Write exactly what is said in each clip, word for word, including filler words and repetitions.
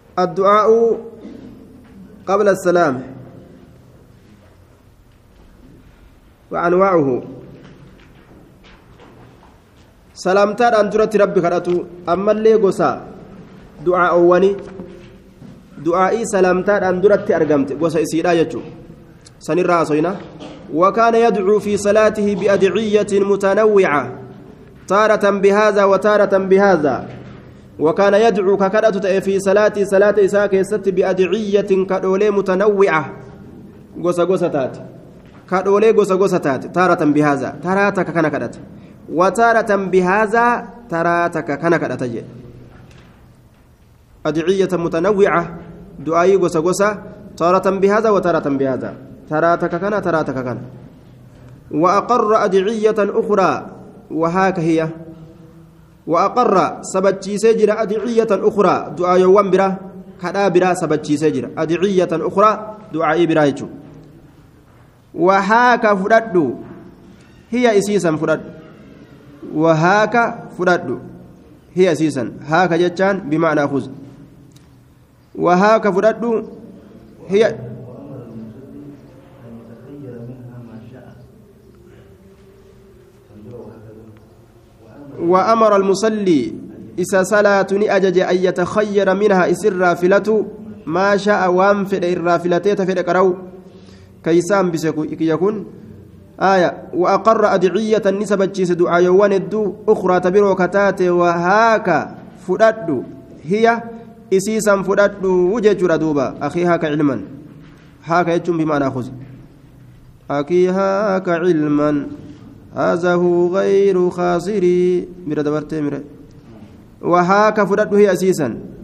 الدعاء قبل السلام وأنواعه سلامتان أن ترى ربي كراتو أما اللي قصا دعاء أواني دعائي سلامتان أن ترى أرقمت قصا إسيرا يجو سنرى صينا وكان يدعو في صلاته بأدعية متنوعة تارة بهذا وتارة بهذا وكان يدعو ككرة في صلاة صلاة إساك يست بأدعية كدولي متنوعة قصا قصا تات كدولي قصا قصا تات تارة بهذا تاراتك كان كدت وتارة بهذا تاراتك كان كدت أدعية متنوعة دعائي قصا قصا تارة بهذا وتارة بهذا تاراتك كان تاراتك كان وأقر أدعية أخرى وهاك هي وأقر سبتشي سجر أدعية أخرى دعاء يوم برا كذا برا سبتشي سجر أدعية أخرى دعاء برايتو وهاك فرد هي إسيسا فرد وهاك فرد هي إسيسا هاك جتان بمعنى خذ وهاك فرد هي وأمر المصلي إذا صلاة أجج أن يتخير منها إسر رافلته ما شاء وانفد الرافلتين في الكرو كيسام يكون آية وأقر أدعية النسبة جيس دعاء يوان الدو أخرى تبيرو كتات وهاك فرد هي إسيسا فرد وجج ردوبا أخي هاك علما هاك يجم بما نأخذ أخي هاك علما هذا هو غير خاسري مرة دبرت مرة وهاك فرده هي أسيسا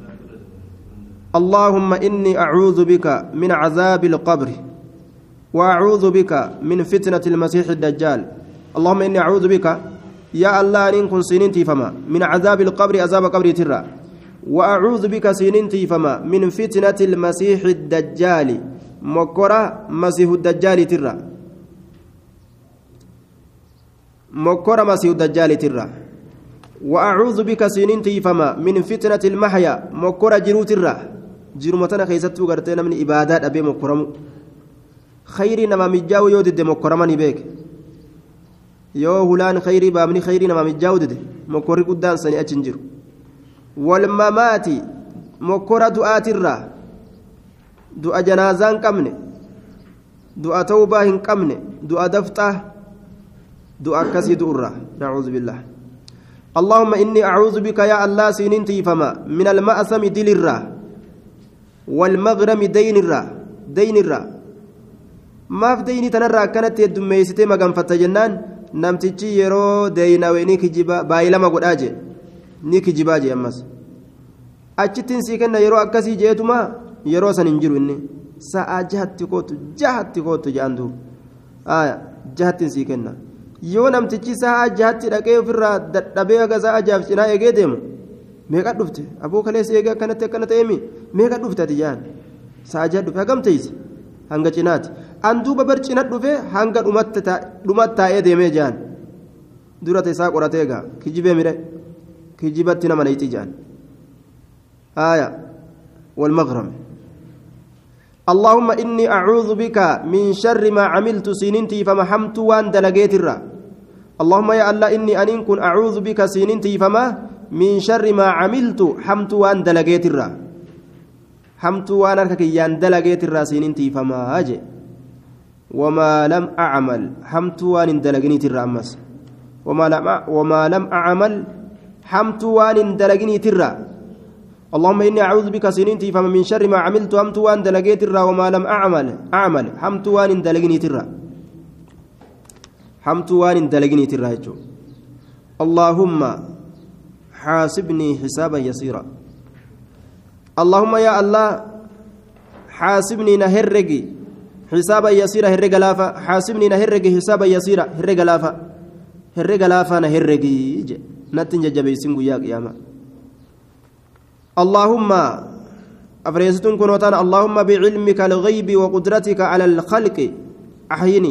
اللهم إني أعوذ بك من عذاب القبر وأعوذ بك من فتنة المسيح الدجال اللهم إني أعوذ بك يا الله إن كن سننتي فما من عذاب القبر عذاب قبر ترى وأعوذ بك سننتي فما من فتنة المسيح الدجال مكرة مسيح الدجال ترى مكر مسيح الدجال ترى وأعوذ بك سننتي فما من فتنة المحيا مكر جرو ترى جرو متنا خيستو غرتنا من إبادات أبي مكرم خيري نما مجاو يودد مكرمني بك يو هلان خيري بامني خيري نما مجاو دد مكر قدان سني أتنجر والممات مكر دعاء ترى دعاء جنازان كمنه دعاء توبة كمنه دعاء دفتة دعاء كسيد أرى نعوذ بالله اللهم إني أعوذ بك يا الله سننتي فما من المأثم دل الرا والمغرم دين الرا دين الرا ما في ديني تنرى كانت يدميستي مقام فتجنان نمتجي يرو دينا ويني كجبا بايلا ما قد أجي نيكي جباجي أمس أجتن سيكنا يرو أكسي جيتما يرو سننجر إني ساعة جهت تكوت جهت تكوت جاندو آية جهت سيكنا yoo namtichi sa'a jahatti dhaqee ofirraa dadhabee aga sa'a jaaf cinaa eegee deemu meeqa dhufte aboo kalees eegee akkanatti akkana ta'eemi meeqa dhufte ati jaan sa'a jaha dhufe hagam teeyse hanga cinaati an duuba bar cina dhufe hanga dhumatti taa'ee deemee jaan dura isaa qoratee egaa kijibee mire kijibatti nama nayti jaan haaya walmaghrame اللهم إني أعوذ بك من شر ما عملت سننتي فمحمت وان دلقيت الرا اللهم يا الله إني أن كن أعوذ بك سننتي فما من شر ما عملت حمت وان دلقيت الرا حمت وان أركيان دلقيت الرا سننتي فما أجي وما لم أعمل حمت وان دلقني الرا أمس وما لم وما لم أعمل حمت وان دلقني الرا اللهم إني أعوذ بك سننتي فما من شر ما عملت همت وان دلقيت الرا وما لم أعمل أعمل حمت وان دلقني ترى حمت وان دلقني ترى اللهم حاسبني حسابا يسيرا اللهم يا الله حاسبني نهرقي حسابا يسيرا هرق لافا حاسبني نهرقي حسابا يسيرا هرق لافا هرق لافا نهرقي نتنجا جبيسين يا قيامة اللهم أفريستون كنوتان اللهم بعلمك الغيب وقدرتك على الخلق أحيني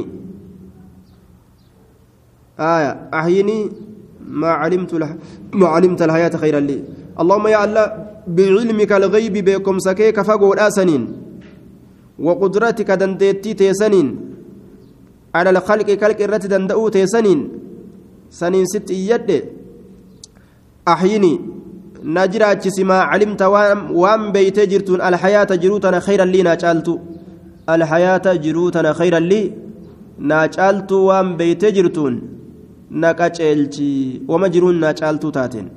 آية أحيني ما علمت له ما علمت الحياة خيرا لي اللهم يا الله بعلمك الغيب بكم سكيك فقول آسنين وقدرتك دندتي تيسنين على الخلق كالك الرت دندأو تيسنين سنين ست يد أحيني نجرات ما علمت وام, وام بيت جرتون الحياة جروتنا خيرا لي ناجالت الحياة جروتنا خيرا لي ناجالت وام بيت جرتون نكاجلتي وما جرون ناجالت تاتين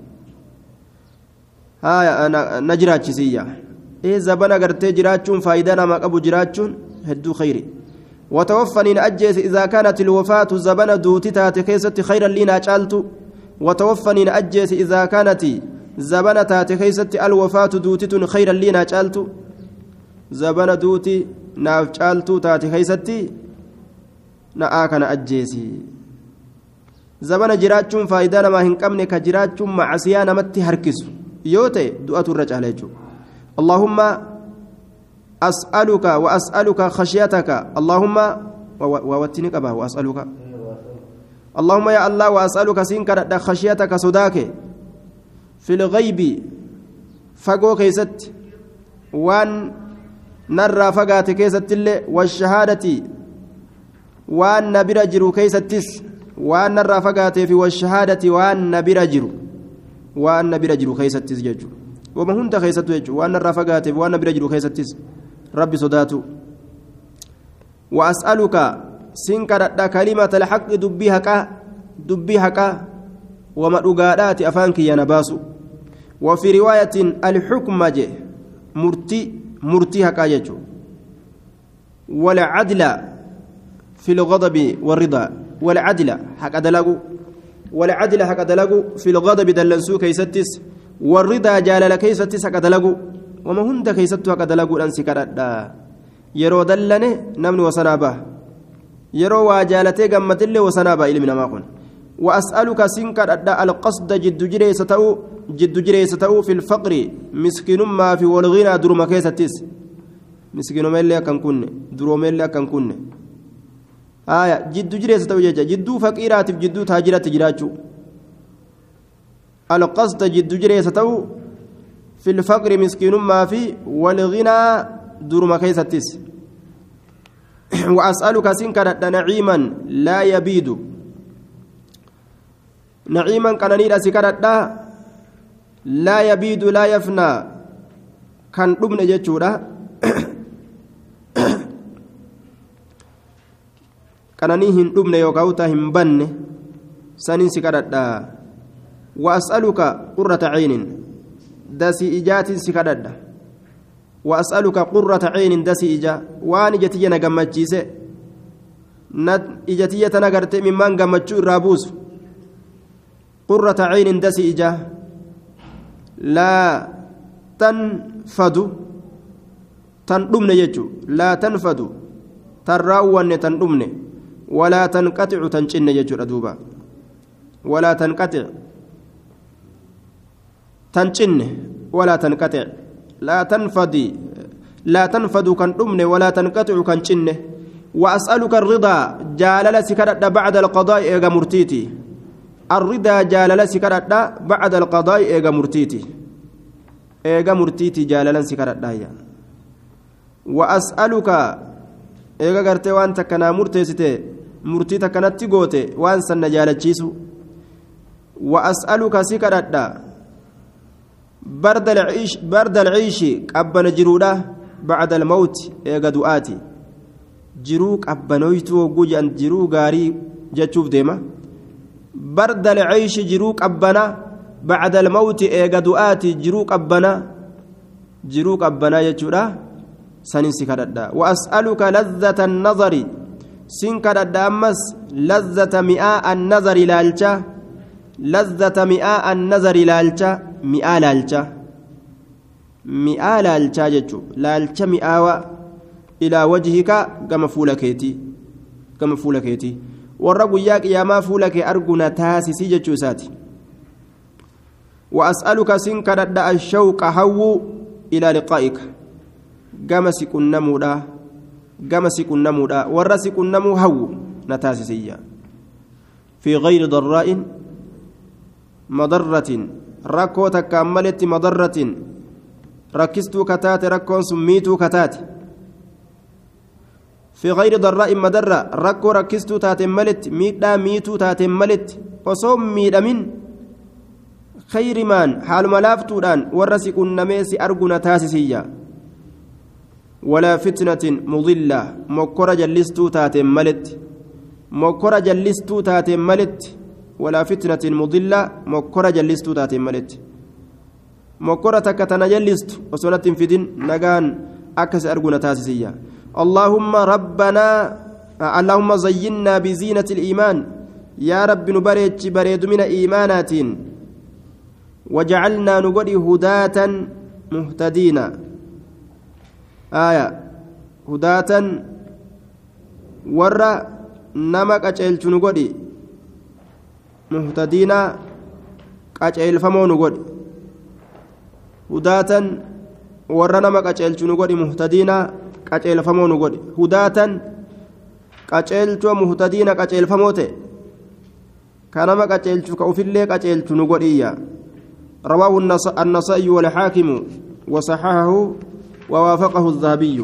هاي نجرات سيا إيه زبنا قرتي جراتشون فايدنا ما أبو جراتشون هدو خيري وتوفني نأجيس إذا كانت الوفاة زبنا دوتي تاتي خيست خيرا لي ناجالت وتوفني نأجيس إذا كانت زبنا تاتي خيست الوفاة دوتي خيرا لي ناجالت زبنا دوتي ناجالت تاتي خيستي نآكنا أجيسي زبنا جراتشون فايدنا ما هنكمني كجراتشون مع سيانا متي هركسو يوتي دعاة الرجال اللهم أسألك وأسألك خشيتك اللهم ووتنك أبا وأسألك اللهم يا الله وأسألك سينك خشيتك صداك في الغيب فقو كيست وان نرى فقات كيست اللي والشهادة وان نبر جرو كيستس وان نرى فقات في والشهادة وان نبر جرو وان نبر جرو كيستس ججو وما هنت خيستو يجو وان الرافقات وان برجلو خيستيس ربي صداتو واسالك سنكر كلمه الحق دبي حقا دبي حقا وما دغادات افانك يا نباسو وفي روايه الحكم جه مرتي مرتي حقا يجو والعدل في الغضب والرضا والعدل حق دلغو والعدل حق دلغو في الغضب دلنسو كيستيس والرضا جالل كيست سكدلغو وما هند كيست سكدلغو ان سكردا يرو دلنه نمن وسنابه يرو واجالته غمتله وسنابه علمنا ما كن واسالك سنكردا القصد جد جريستو جد جريستو في الفقر مسكين ما في والغنى درما كيستس مسكين ملي كان كن درومل كان كن آية جد جريستو جدو فقيرات جدو تاجرات جراچو القصد جد جريستو في الفقر مسكين ما في والغنى درما كيستس وأسألك سنكرت نعيما لا يبيد نعيما كان نيرا سكرت لا يبيد لا يفنى كان دمنا جتشورا كان نيهن دمنا يوكاوتا همبن سنين سكرت وأسألك قرة عين دسي إجات سكدد وأسألك قرة عين دسي إجا وأن إجتي نجمتشيس نت إجتي تنقرت من من جمتشو الرابوس قرة عين دسي إجا لا تنفد تندمن يجو لا تنفد تراون تندمن ولا تنقطع تنشن يجو ردوبا ولا تنقطع تنشن ولا تنقطع لا تنفدي لا تنفد كان دمن ولا تنقطع كان شن وأسألك الرضا جالل سكرت بعد القضاء إيغا مرتيتي الرضا جالل سكرت بعد القضاء إيغا مرتيتي إيغا مرتيتي جالل سكرت دايا وأسألك إيغا غرتي وانت كنا مرتيستي مرتيتا كانت تغوتي وان سن جالتشيسو وأسألك سكرت برد العيش برد العيش أبنا جرودا بعد الموت إيغا دعاتي جروك أبنويتو وجوجان جرو غاري جتشوف ديما برد العيش جروك أبنا بعد الموت إيغا دعاتي جروك أبنا جروك أبنا يجورا سنين سكردا وأسألك لذة النظر سنكردا أمس لذة مئاء النظر لالجا لذة مئاء النظر لالجا مئة لالجا مئة لالجا جتشو لالجا مئة إلى وجهك كما فولكيتي كما فولكيتي والرب ياك يا ما فولك أرجونا تاسي سيجتشو ساتي وأسألك سنكرد الشوق هو إلى لقائك كما سكن نمودا كما سكن نمودا والرسك النمو هو نتاسي سيا في غير ضراء مضرة ركوتك كملت مضرة ركستو كتات ركون سميتو كتات في غير ضراء مدرة ركو ركستو تات ملت ميدا ميتو تات ملت وصوم ميدا من خير مان حال ملافتو دان ورسك النميس أرجنا تاسسية ولا فتنة مضلة مكرة جلستو تات ملت مكرة جلستو تات ملت ولا فتنة مضلة مكرة جلستو تات ملت مكرة تكتنا جلست وسنة فدين نجان أكس أرجنا تاسسية اللهم ربنا اللهم زينا بزينة الإيمان يا رب نبرج بريد من إيمانات وجعلنا نقول هداة مهتدين آية هداة ورّ نمك أجل نقول مهتدين أجل فمو نقول هداة ورّ نمك أجل نقول مهتدين qaceelfamoo nu godhe hudaatan qaceelchoo muhtadiina qaceelfamoo ta'e kanama qaceelchu ka ufillee qaceelchu nu godhiyya rawaahu annasaa'i walxaakimu wasaxahahu wawaafaqahu الذهبي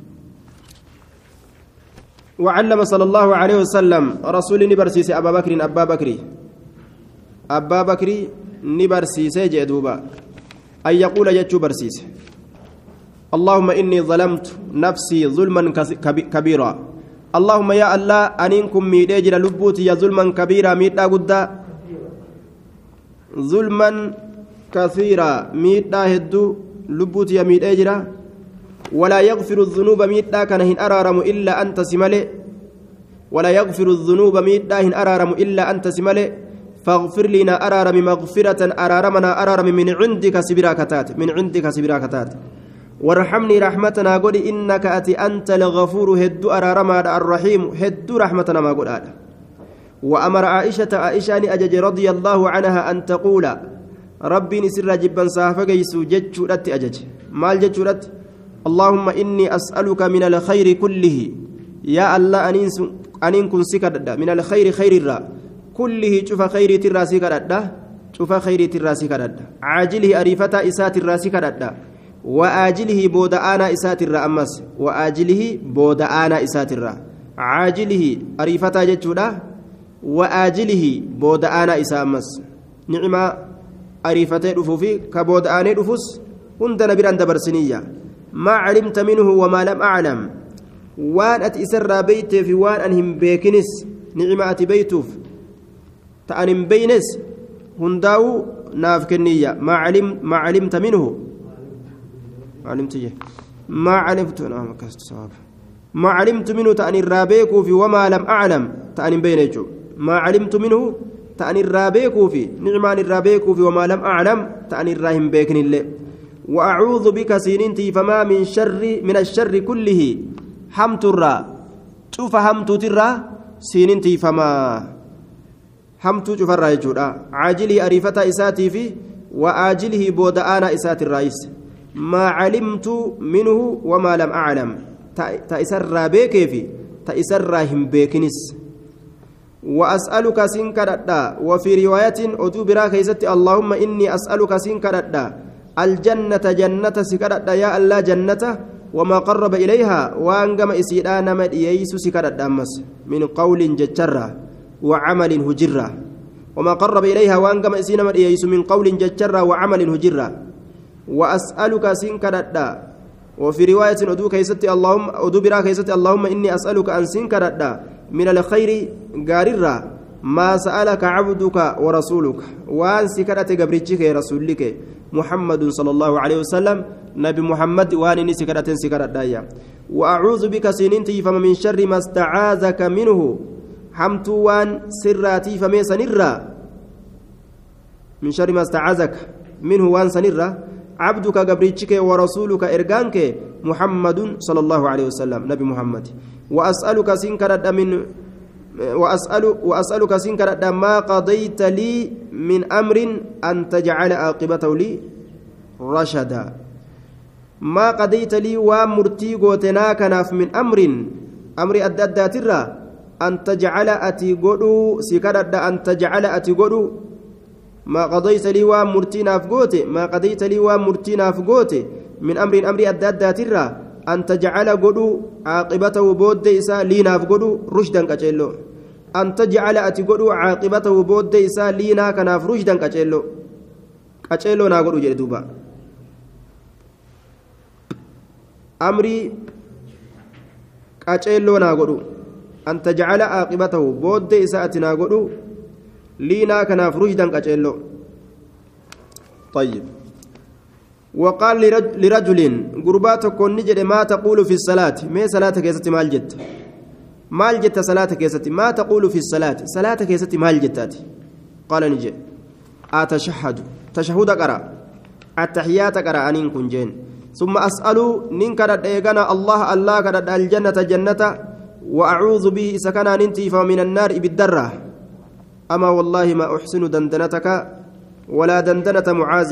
وعلم صلى الله عليه وسلم رسول نبرسيس أبا بكر أبا بكر أبا بكر نبرسيس جدوبا أن يقول جتشو برسيس اللهم إني ظلمت نفسي ظلما كبيرا اللهم يا الله أنكم ميداجر لبوتي يا ظلما كبيرا ميدا قدا ظلما كثيرا ميدا هدو لبوتي يا ميداجر ولا يغفر الذنوب ميدا كان أرارم إلا أنت سملي ولا يغفر الذنوب ميدا هن أرارم إلا أنت سملي فاغفر لنا أرارم مغفرة أرارمنا أرارم من عندك سبراكتات من عندك سبراكتات وارحمني رحمتنا قل إنك أتي أنت الغفور هد أرارما الرحيم هد رحمتنا ما قل هذا وأمر عائشة عائشة أجج رضي الله عنها أن تقول ربي نسر جبا صافق يسو جتشورت أجج مال جتشورت اللهم إني أسألك من الخير كله يا الله أنين كن سكرد من الخير خير الرا كله شوف خير ترى سكرد شوف خير ترى سكرد عاجله أريفة إسات الراس كرد وآجله بودآنا إسات الرا أمس وآجله بودآنا إسات الرا عاجله أريفة جتشورا وآجله بودآنا إسا أمس نعمة أريفة رفوفي كبودآنا رفوس هندنا بران دبرسنية ما علمت منه وما لم أعلم وان أتسرى بيت في وان أنهم بيكنس نعمة أتبيتوف تأنم بينس هنداو نافكنية ما علم ما علمت منه ما علمت ما علمت أنا مكست صواب ما علمت منه تأني الرابيك في وما لم أعلم تأنم بينجو ما علمت منه تأني الرابيك في نعمة الرابيك في وما لم أعلم تأني الراهم بيكن الله وأعوذ بك سينتي فما من شر من الشر كله حمت الرا شوف حمت الرا سينتي فما حمت شوف الرا يجورا عاجله أريفة إساتي في وآجله بودآنا إسات الرئيس ما علمت منه وما لم أعلم تأسر بكيفي تأسر هم بكنس وأسألك سنكردا وفي رواية أتوبرا كيست اللهم إني أسألك سنكردا الجنة جنة سكرت يا الله جنة وما قرب إليها وأنقم إسيدان مد ييس سكرت أمس من قول ججرة وعمل هجرة وما قرب إليها وأنقم إسيدان مد ييس من قول ججرة وعمل هجرة وأسألك سنكرت وفي رواية أدو كيست اللهم أدو برا كيست اللهم إني أسألك أن سنكرت من الخير قاررة ما سألك عبدك ورسولك وأن سكرت قبرتك يا رسولك محمد صلى الله عليه وسلم نبي محمد وانني سكرة سكرة دايا وأعوذ بك سننتي فما من شر ما استعاذك منه حمت وان سراتي فما سنرا من شر ما استعاذك منه وان سنرا عبدك قبرتك ورسولك إرجانك محمد صلى الله عليه وسلم نبي محمد وأسألك سنكرة من وأسأل وأسألك سنكرة ما قضيت لي من أمر أن تجعل عاقبته لي رشدا ما قضيت لي ومرتي قوتنا كناف من أمر أمر أدى ترى أن تجعل أتي قدو سكرة أن تجعل أتي قدو ما قضيت لي ومرتي نافقوتي ما قضيت لي ومرتي نافقوتي من أمر أمر أدى ترى أن تجعل قدو عاقبته بود إسا لينا قدو رشدا كجلو أن تجعل أتقدو عاقبته بود إسا لينا كناف رشدا كجلو كجلو ناقدو جلدوبا أمري كجلو ناقدو أن تجعل عاقبته بود إسا أتناقدو لينا كناف رشدا كجلو طيب وقال لرجل قرباتك كن نجد ما تقول في الصلاة ما صلاتك يا ستي مال جت مال جت صلاتك يا ستي ما تقول في الصلاة صلاتك يا ستي مال جتات قال نجي أتشهد تشهد قرأ التحيات قرأ أنين كنجين ثم أسأل ننكر إيغانا الله الله كرد الجنة جنة وأعوذ به سكنا ننتي فمن النار بالدرة أما والله ما أحسن دندنتك ولا دندنة معاذ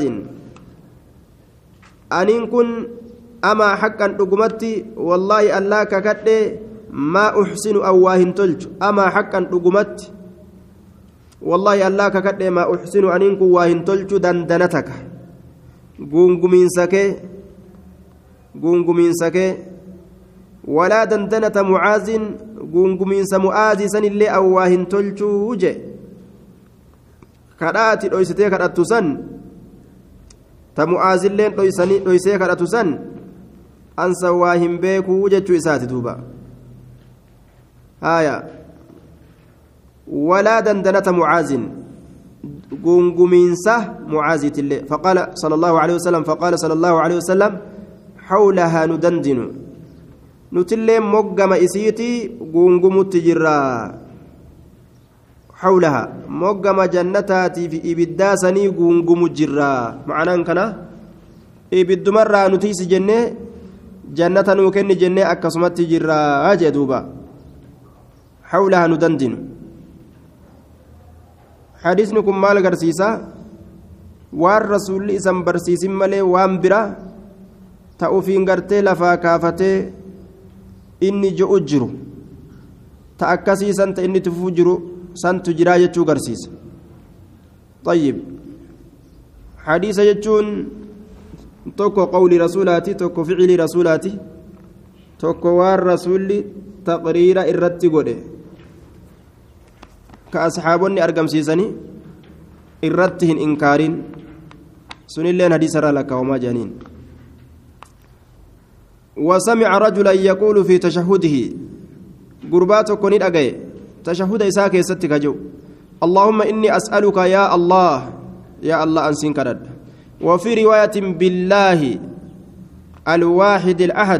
أنين كن أما حقا رقمتي والله الله ككد ما أحسن أواهن تلج أما حقا رقمت والله الله ككد ما أحسن أنين كن واهن تلج دندنتك قنقمين سكي قنقمين سكي ولا دندنة معاذ قنقمين سمعاذ سن اللي أواهن تلج وجه كرات أويستي كرات تسن تمؤازلين دويسني دويسي كراتوسن أنسى واهم بيكو وجدت إسات دوبا آية ولا دندنة معاذ قنقمينسة معاذة الله فقال صلى الله عليه وسلم فقال صلى الله عليه وسلم حولها ندندن نتلم مقم إسيتي قنقم التجرى حولها مقام جنتاتي في إبداسني قنقم الجرا معنى كنا إبد مرة نتيس جنة جنة وكن جنة أكسمت جرا أجدوبا حولها ندندن حديثكم مال قرسيسا والرسول إسم برسيس ملي وامبرا تأوفين قرتي لفا كافتي إني جو أجرو تأكسيسا إني تفجرو سنت جرا جتشو غرسيس طيب حديث جتشون توكو قول رسولاتي توكو فعل رسولاتي توكو وار رسول تقرير الرتي غودي كأصحابني أرقم سيسني الرتهن إنكارين سنلين حديث لك وما جانين وسمع رجلا يقول في تشهده قرباتك نيد أجي تشهد إساك يستك جو اللهم إني أسألك يا الله يا الله أنسين كرد وفي رواية بالله الواحد الأحد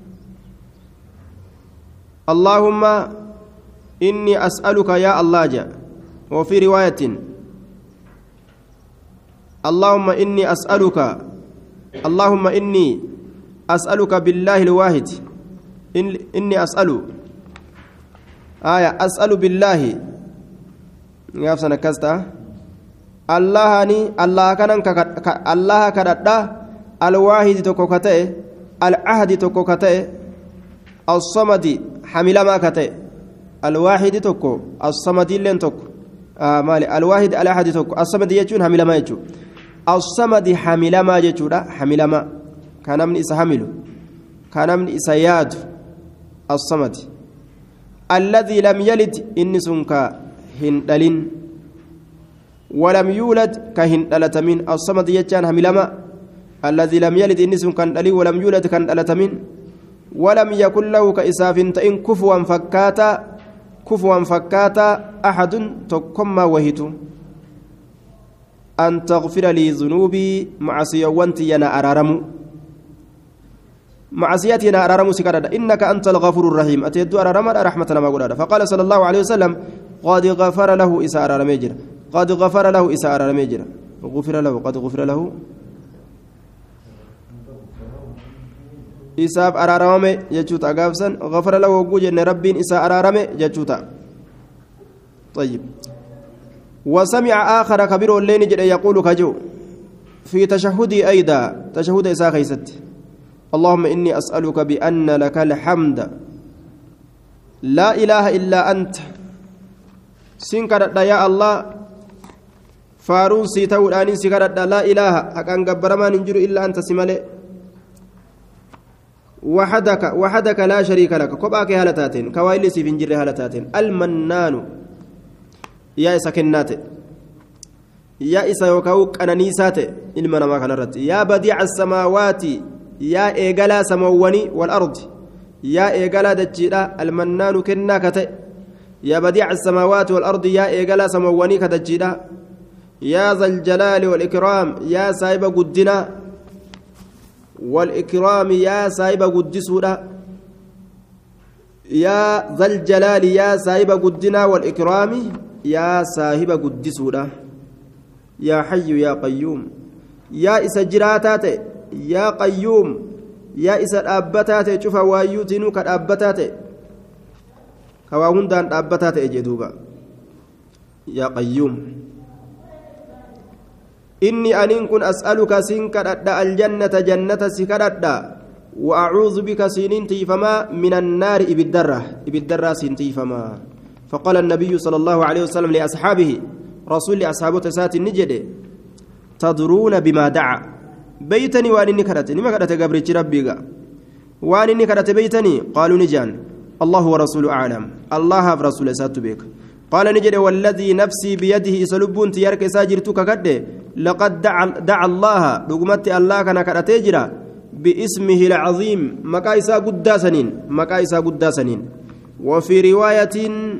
اللهم إني أسألك يا الله جاء وفي رواية اللهم إني أسألك اللهم إني أسألك بالله الواحد إن إني أسأل آية أسأل بالله يا سنة كستا الله ني الله كان الله كردا الواحد تكوكته العهد تكوكته الصمد حمل ما كته الواحد تكو الصمد لين تكو آه مالي الواحد الأحد تكو الصمد يجون حمل ما يجو الصمد حمل ما يجو حمل ما كان من إسحامل كان من إسياد الصمد الذي لم يلد إنسنك هندلين ولم يولد كهندلتمين الصمد يجان حملما الذي لم يلد إنسنك هندلين ولم يولد كهندلتمين ولم يكن له كإساف تئن كفوا فكاتا كفوا فكاتا أحد تكما وهيت أن تغفر لي ذنوبي معصية وانت ينا أرارمو معصيتنا أرارم سكرد إنك أنت الغفور الرحيم أتيد أرارم رحمتنا ما قلنا فقال صلى الله عليه وسلم قد غفر له إساء أرارم يجرى قد غفر له إساء أرارم يجرى غفر له قد غفر له إساء أرارم يجوت أقافسا غفر له وجوجن رب إساء أرارم يجوت طيب وسمع آخر كبير اللين يقول كجو في تشهدي أيضا تشهد إساء خيست اللهم إني أسألك بأن لك الحمد لا إله إلا أنت سنكرت يا الله فارون سيتو الآن سكرت لا إله أكان قبر ما ننجر إلا أنت سمالي وحدك وحدك لا شريك لك كباك هالتاتين كوايلي سيفنجر هالتاتين المنان يا سكنات يا إسا يوكاوك أنانيسات إلما نما كان رت يا بديع السماوات يا إيجالا سمواني والأرض يا إيجالا دجيلا المنان كنا كت يا بديع السماوات والأرض يا إيجالا سمواني كدجيلا يا ذا الجلال والإكرام يا سايب قدنا والإكرام يا سايب قدسودا يا ذا الجلال يا سايب قدنا والإكرام يا سايب قدسودا يا حي يا قيوم يا إسا جراتات يا قيوم يا إسا الأبتات شوف وايوتنو كالأبتات كواهندان الأبتات إجدوبا يا قيوم إني أن كن أسألك سنك الجنة جنة سكرت وأعوذ بك سنين تيفما من النار إبدرة إبدرة سنتيفما فقال النبي صلى الله عليه وسلم لأصحابه رسول أصحابه تسات النجد تدرون بما دعا بيتني وأنني كرت لما كرت قبرتي ربي وأنني كرت بيتني قالوا نجان الله ورسوله أعلم الله ورسوله سات بك قال نجد والذي نفسي بيده سلبون تيارك ساجرتك كده لقد دعا, دعا الله رقمت الله كان كرتجرا باسمه العظيم مكايسا قداسنين مكايسا قداسنين وفي رواية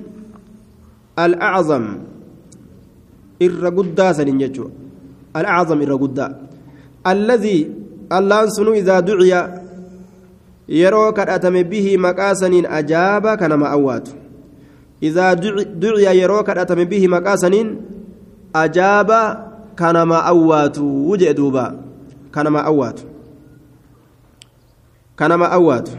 الأعظم الرقداسنين يجو الأعظم الرقدا الذي الله سنو إذا دعي يروك أتم به مكاسنين أجاب كان ما أوات إذا دعي يروك أتم به مكاسنين أجاب كان ما أوات وجدوبا كان ما أوات كان ما أوات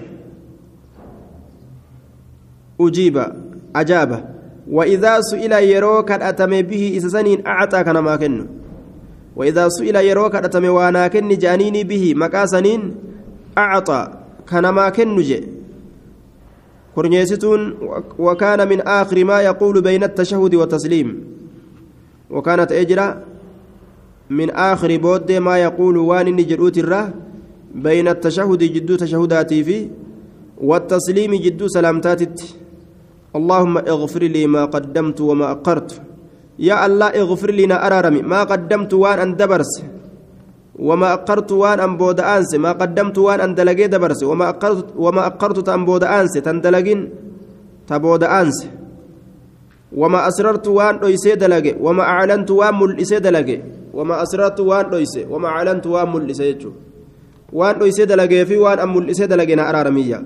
أجيب أجاب وإذا سئل يروك أتم به إسسنين أعطى كان ما كنه وإذا سئل يروك أتم وانا كن جانيني به مكاسنين أعطى كان ما كنه جي كرنيستون وكان من آخر ما يقول بين التشهد والتسليم وكانت أجرا من آخر بود ما يقول وان نجروت الره بين التشهد جدو تشهداتي في والتسليم جدو سلامتاتت اللهم اغفر لي ما قدمت وما أقرت يا الله اغفر لنا أرارمي ما قدمت وان أن دبرس وما أقرت وان أن بود أنس ما قدمت وان أن دلقي دبرس وما أقرت وما أقرت تن بود أنس تندلقين تبود أنس وما أسررت وان ليس دلقي وما أعلنت وان ملئس دلقي وما أسررت وان ليس وما أعلنت وان ملئس يجو وان ليس دلقي في وان أم ملئس دلقينا أرارمية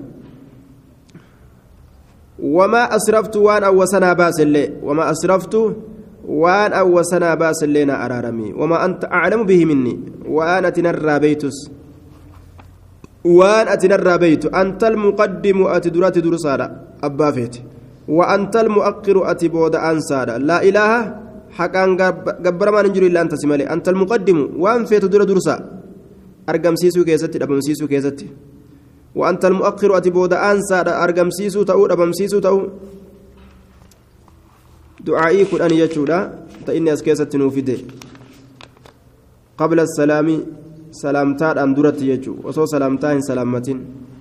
وما أسرفت وان أو سنا باس اللي وما أسرفت وان أو سنا باس اللينا أرارمي وما أنت أعلم به مني وأنا تنرى بيتس وأن أتنرى بيت أنت المقدم أتدرات درسارة أبا فيت وأنت المؤخر أتبود أنسارة لا إله حقا قبر ما ننجر إلا أنت سمالي أنت المقدم وأن فيت در درسا أرقم سيسو كيستي أبم سيسو كيستي وأنت المؤخر أتبود أنسارة أرقم سيسو تأو أبم سيسو تأو دعائي قرآن يجودا تإني أسكيستي نوفيدي قبل السلام سلامتان أندرت يجو وصو سلامتان سلامتين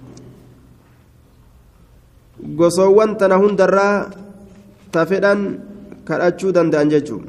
gosoowwan tana hundarraa tafedhan kadhachuu danda'an jechuun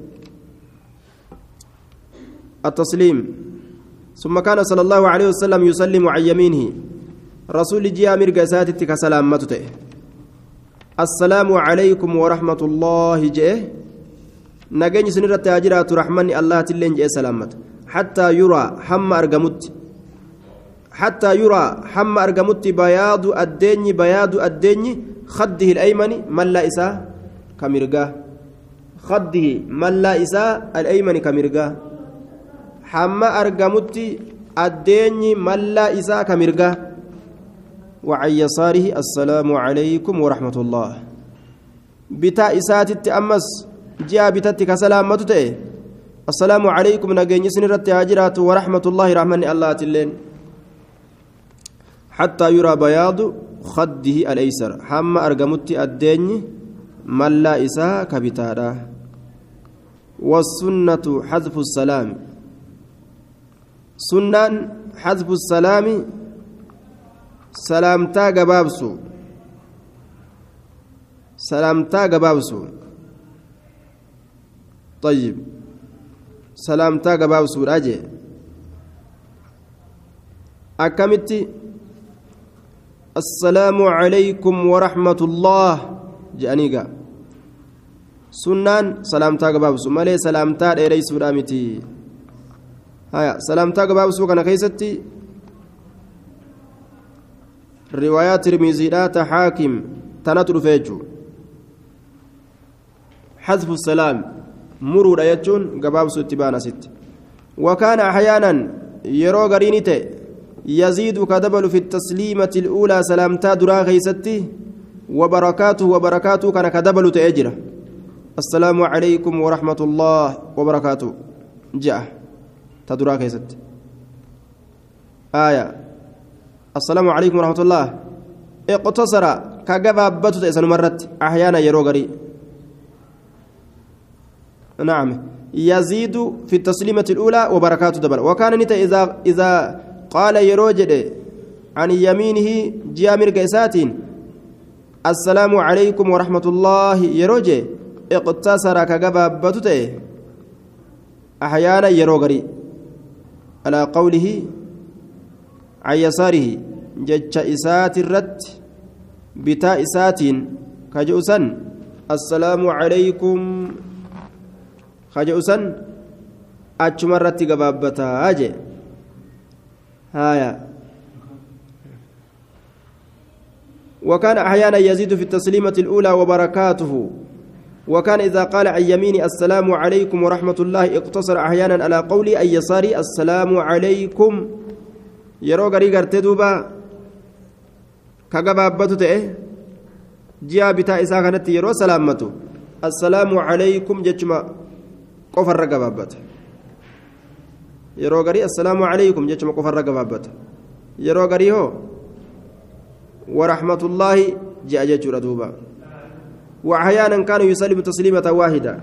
التسليم ثم كان صلى الله عليه وسلم يسلم عن يمينه رسول جاء مرقى ساتتك سلامته السلام عليكم ورحمة الله جاء نجني سنرة تاجرات رحمن الله تلين جاء سلامت حتى يرى حم أرجمت حتى يرى حم أرجمت بياض الدني بياض الدني خده الأيمن من لا إساء كمرقاه خده من لا إساء الأيمن كمرقاه حم أرجمت الدني من لا إساء كمرقاه وعن يساره السلام عليكم ورحمة الله بتا إسات التأمس جاء بتتك سلامته السلام عليكم نجني سنرة هاجرات ورحمة الله رحمن الله تلين حتى يرى بياض خده الأيسر حما أرجمت الدين من لا إساء كبتارا والسنة حذف السلام سنة حذف السلام سلامتا غبابسو سلامتا غبابسو طيب سلامتا غبابسو راجي أكمتي السلام عليكم ورحمة الله جانيغا سنان سلامتا غبابسو مالي سلامتا ديريسو دامتي هيا سلامتا غبابسو كان كيستي روايات ترمذي حاكم تناتر فيجو حذف السلام مرور يجون غبابسو تبانا ست وكان أحيانا يرو غرينيته يزيد كدبل في التسليمة الأولى سلامتا درا غيستي وبركاته وبركاته كان كدبل تأجره السلام عليكم ورحمة الله وبركاته جاء تدرا غيستي آية السلام عليكم ورحمة الله اقتصر كجبابته تأسن مرت أحيانا يروغري نعم يزيد في التسليمة الأولى وبركاته دبل وكان نتا إذا إذا قال يروجد عن يمينه جامر قيسات السلام عليكم ورحمة الله يروجي اقتصر كجبابته أحيانا يروغري على قوله عن يساره جج إسات الرد بتاء إسات كجؤسا السلام عليكم خجؤسا أجمرت قبابتا أجي هايا وكان أحيانا يزيد في التسليمة الأولى وبركاته وكان إذا قال عن يميني السلام عليكم ورحمة الله اقتصر أحيانا على قولي أن يساري السلام عليكم yeroo garii gartee duuba ka gabaabbatu ta'e ji'a bitaa isaa kanatti yeroo salaammatu assalaamu calaykum jechuma qofarra gabaabbata yeroo garii assalaamu calaykum jechuma qofarra gabaabbata yeroo garii hoo waraxmatullaahi ji'a jechuudha duuba وأحيانا كان يسلم تسليمة واحدة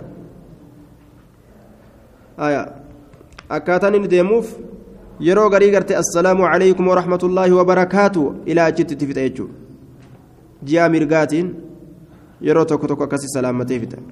آية أكاتني نديموف yeroo garii garte assalaamu calaykum waraxmatullaahi wabarakaatu ilaa achitti fixa jechuu ji'a mirgaatiin yeroo tokko tokko akkasi salaammatee fixa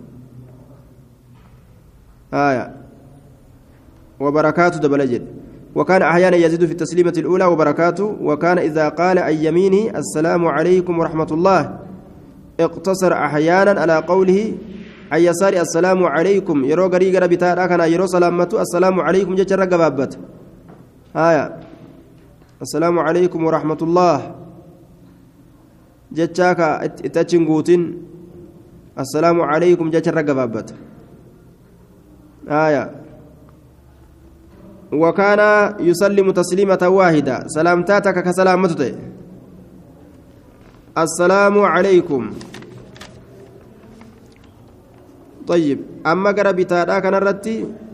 aya wabarakaatu dabala jedhe وكان أحيانا يزيد في التسليمة الأولى وبركاته وكان إذا قال عن يمينه السلام عليكم ورحمة الله اقتصر أحيانا على قوله عن يسار السلام عليكم يرو غري غرا بتا كان يرو سلامته السلام عليكم جچر غبابت آية السلام عليكم ورحمة الله جتشاك اتشنغوتين السلام عليكم جتشر قبابت آية وكان يسلم تسليمة واحدة سلامتاتك كسلامتك السلام عليكم طيب أما قربتا كان الرتي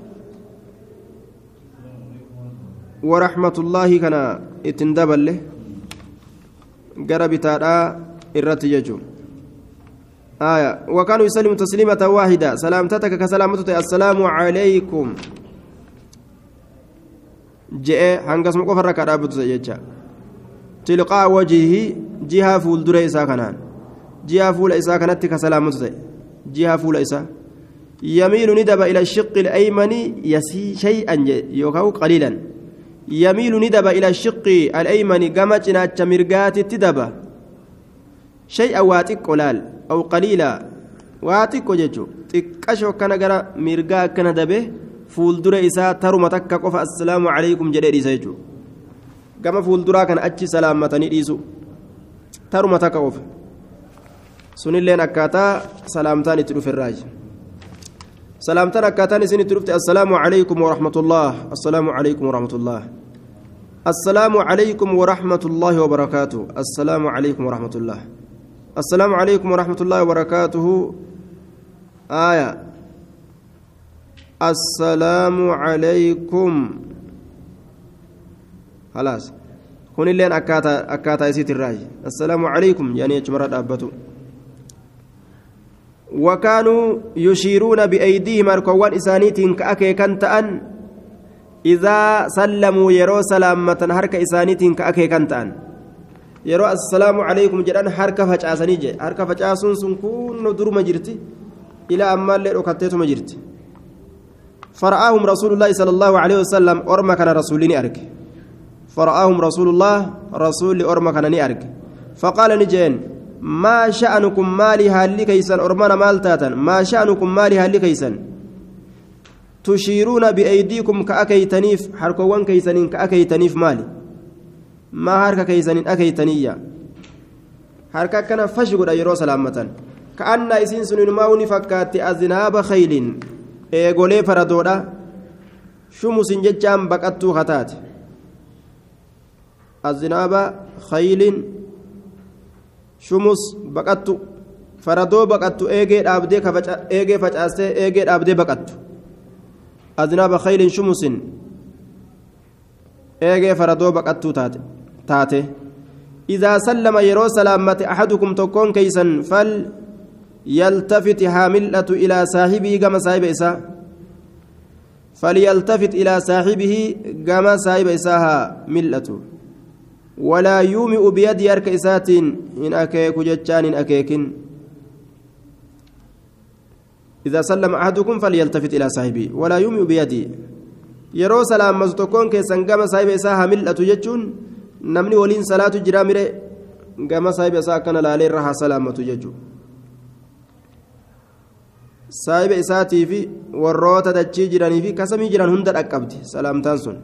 ورحمة الله كان اتندبل له قرب تارا الرتيجو آية وكانوا يسلم تسليمة واحدة سلامتك كسلامتك السلام عليكم جاء هنقسم كفر كرابط زيجا تلقاء وجهه جهة فول دري إسا كنان جهة فول إسا كانت كسلامتك جهة فول إسا يميل ندب إلى الشق الأيمن يسي شيئا يوكاو قليلا يميل ندب إلى الشق الأيمن كما جنات مرقات تدبا شيء واتق قلال أو قليلا واتق ججو تكشو كان غرا مرقا كان دبه فول درا إسا ترم تكا قف السلام عليكم جديد إساجو كما فول درا كان أتشي سلامة نديسو ترم تكا قف سنلين أكاتا سلامتان تلو في الراج سلامتنا كاتاني سني ترفت السلام عليكم ورحمة الله السلام عليكم ورحمة الله السلام عليكم ورحمة الله وبركاته السلام عليكم ورحمة الله السلام عليكم ورحمة الله وبركاته آية السلام عليكم خلاص هون اللين أكاتا أكاتا يسيت الراي السلام عليكم يعني يجمرات أبتو وكانوا يشيرون بأيديهم أركوان إسانيتين كأكيكان تأن إذا سلموا يرو سلامة هرك إسانيتين كأكيكان تأن yeroo assalaamu alaykum jedhan harka facaasanii je harka facaasuun sun kunno duruma jirti ila ammallee dhokatteetuma jirti فرآهم رسول الله صلى الله عليه وسلم أرمى كان رسولني أرك فرآهم رسول الله رسول أرمى كان أرك فقال نجين ما شأنكم مالي هالي كيسا أرمانا مالتاتا ما شأنكم مالي هالي كيسا تشيرون بأيديكم كأكيتنيف حركوان كيسانين كأكيتنيف مالي ما حركة كيسانين أكيتنية حركة كان فشقود أيرو سلامة كأن إسين سنين ماوني فكات أذناب خيل eegolee faradoodha shumusin jechaan baqattuu hataate azinaaba khaylin shumus baqattu faradoo baqattu eegee dhaabdee eegee facaastee eegee dhaabdee baqattu azinaaba khaylin shumusin eegee faradoo baqattuu taate taate idaa sallama yeroo salaammate ahadukum tokkoon keeysan fal يلتفت حاملة إلى صاحبه كما صاحب إساء فليلتفت إلى صاحبه كما صاحب إساها ملة ولا يومئ بيد يرك إسات إن أكيك جتان إن أكيك إذا سلم أحدكم فليلتفت إلى صاحبه ولا يومئ بيدي يرو سلام مزتكون كيسان كما صاحب إساها ملة جتون نمني ولين صلاة جرامر كما صاحب إساء كان لا ليرها سلامة جتون saahiba isaatii fi warroota dachii jiranii fi kasamii jiran hunda dhaqqabdi salaamtaan sun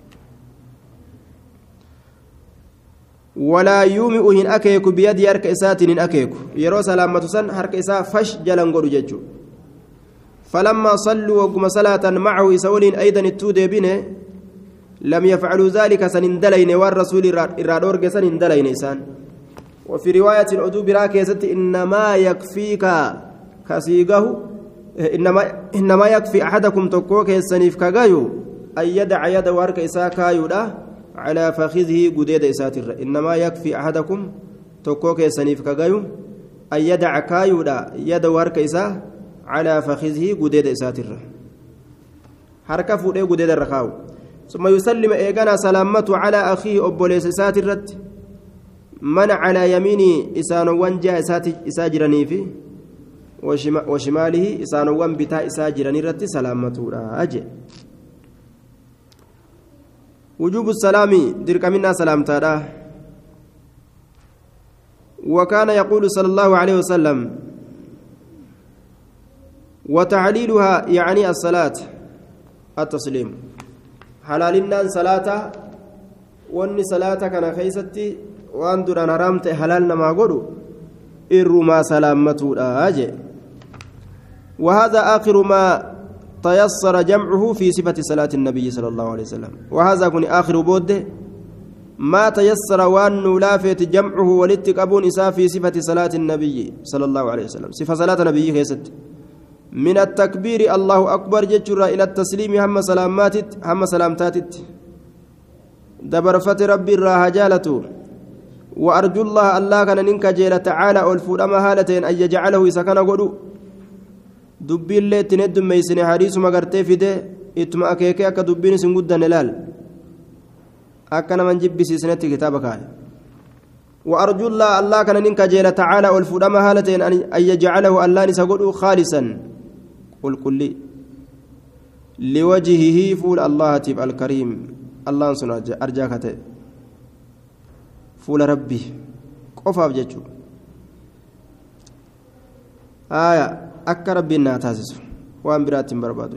walaa yuumi'u hin akeeku biyadii harka isaatiin hin akeeku yeroo salaammatu san harka isaa fash jalan godhu jechuu falammaa salluu wagguma salaatan macahu isa waliin aydan ittuu deebine lam yafcaluu zaalika san hin dalayne waan rasuuli irraa dhoorge san hin dalayne isaan وفي رواية عدو براكة إنما يكفيك كسيقه إنما إنما يكفي أحدكم تكوك السنيف كجايو أن يدع يد ورك إساكا يودا على فخذه جديد إساتر إنما يكفي أحدكم تكوك السنيف كجايو أن يدع كايودا يد ورك إسا على فخذه جديد إساتر حركة فوق جديد الرخاو ثم يسلم إيجانا سلامته على أخيه أبوليس إساترت من على يمينه إسان وانجا إساجرني فيه وشماله إسانوان بتاء إساجرني رت سلامته أجل وجوب السلام درك منا سلامتا وكان يقول صلى الله عليه وسلم وتعليلها يعني الصلاة التسليم حلالنا صلاة واني صلاة كان خيستي وان دران حرامت حلالنا ما قولوا إرما سلامته أجل وهذا آخر ما تيسر جمعه في صفة صلاة النبي صلى الله عليه وسلم وهذا كن آخر بود ما تيسر وأن لافت جمعه والاتقابون إساء في صفة صلاة النبي صلى الله عليه وسلم صفة صلاة النبي خيست من التكبير الله أكبر ججر إلى التسليم هم سلامات هم سلامتات دبر فت ربي الراها جالته وأرجو الله الله كان ننك جيل تعالى ألفور أما هالتين أن يجعله سكن قدو dubbiin illee ittiin heddummeessine hadiisuma gartee fide ittuma akeekee akka dubbiin isin guddanne laal akka naman jibbisiisnetti kitaaba kaa'e وأرجو الله الله كان ننك جيل تعالى والفدما هالتين أن يجعله الله نسقطه خالصا قل كل لوجهه فول الله تب الكريم الله سن أرجاك فول ربي قف أبجتشو آية akka rabbiin naa taasisu waan biraatiin barbaadu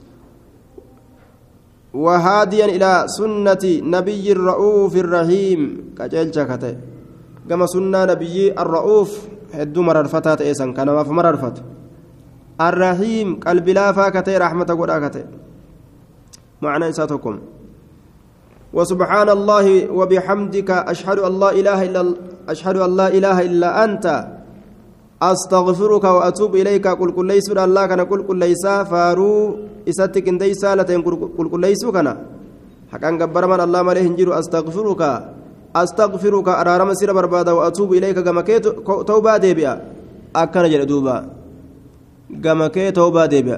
وهاديا إلى سنة نبي الرؤوف الرحيم كجلجا كته كما سنة نبي الرؤوف هدو مرر فتاة إيسان كان ما فمرر فت الرحيم قلب لا فاكته رحمة قراكته معنى إنساتكم وسبحان الله وبحمدك أشهد أن لا إله إلا أشهد أن لا إله إلا أنت أستغفرك وأتوب إليك قل قل ليس الله كان قل قل ليس فارو إساتك إن ديس لتين قل قل ليس كان حكان قبر من الله مليه نجير أستغفرك أستغفرك أرار مسير بربادا وأتوب إليك كما كي توبة ديبيا أكن جل دوبا كما كي توبة ديبيا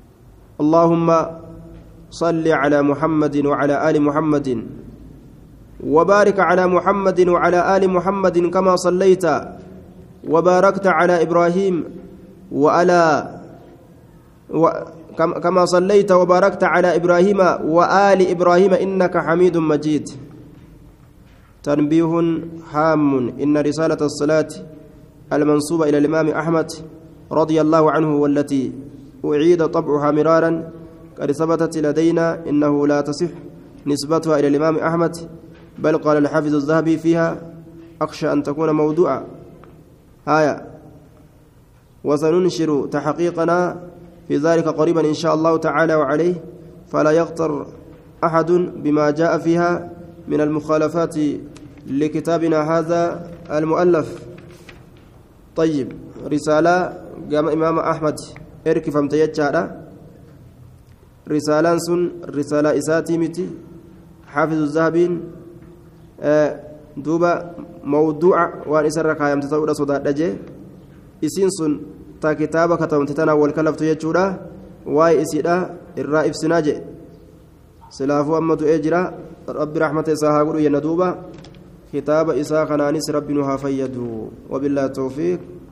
اللهم صل على محمد وعلى آل محمد وبارك على محمد وعلى آل محمد كما صليت وباركت على إبراهيم وعلى و كما صليت وباركت على إبراهيم وآل إبراهيم إنك حميد مجيد تنبيه هام إن رسالة الصلاة المنسوبة إلى الإمام أحمد رضي الله عنه والتي أعيد طبعها مرارا قد ثبتت لدينا إنه لا تصح نسبتها إلى الإمام أحمد بل قال الحافظ الذهبي فيها أخشى أن تكون موضوعا هايا وسننشر تحقيقنا في ذلك قريبا إن شاء الله تعالى وعليه فلا يغتر أحد بما جاء فيها من المخالفات لكتابنا هذا المؤلف طيب رسالة قام إمام أحمد إرك فمتيجها رسالة سن رسالة إساتي متي حافظ الذهبين آه دوبا موضوع وان إسر كايم تتودا صدا دجي إسين سن تا كتابة كتمتتنا والكلفت يجورا واي إسيدا الرائف سناجي سلافو أمدو إجرا رب رحمة إساها قلو يندوبا كتاب إساء خنانيس رب نها فيدو وبالله التوفيق